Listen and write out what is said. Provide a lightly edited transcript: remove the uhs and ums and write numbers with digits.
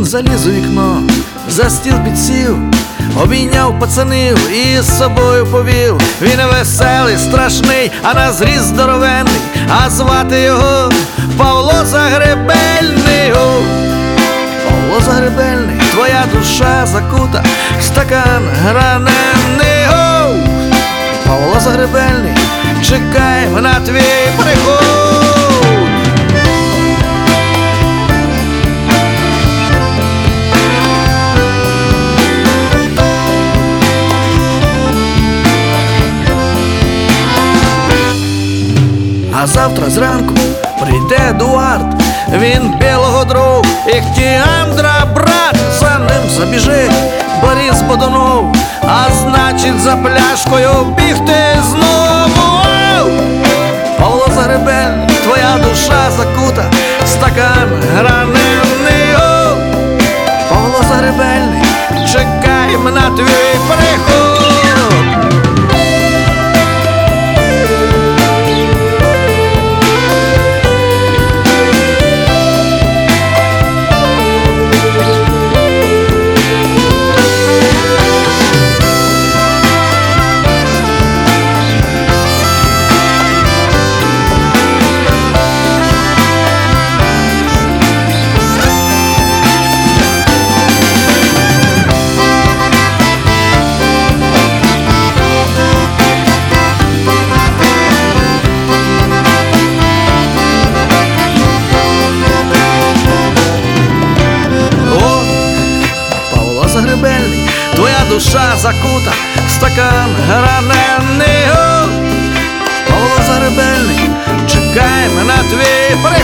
заліз у вікно, за стіл підсів, обійняв пацанів і з собою повів. Він веселий, страшний, а на зріст здоровенний, а звати його Павло Загребельний. Павло Загребельний, твоя душа закута в стакан гранений. Павло Загребельний, чекаємо на твій приход. А завтра зранку прийде Едуард, він білого друг, Іхтіандра брат. За ним забіжить Борис Бодунов, а значить за пляшкою бігти знову. Павло Загребельний, твоя душа закута в стакан гранений. Павло Загребельний, чекаємо на твій приход. Загребельний, твоя душа закута в стакан гранений. Павло Загребельний, чекаємо на твій приход.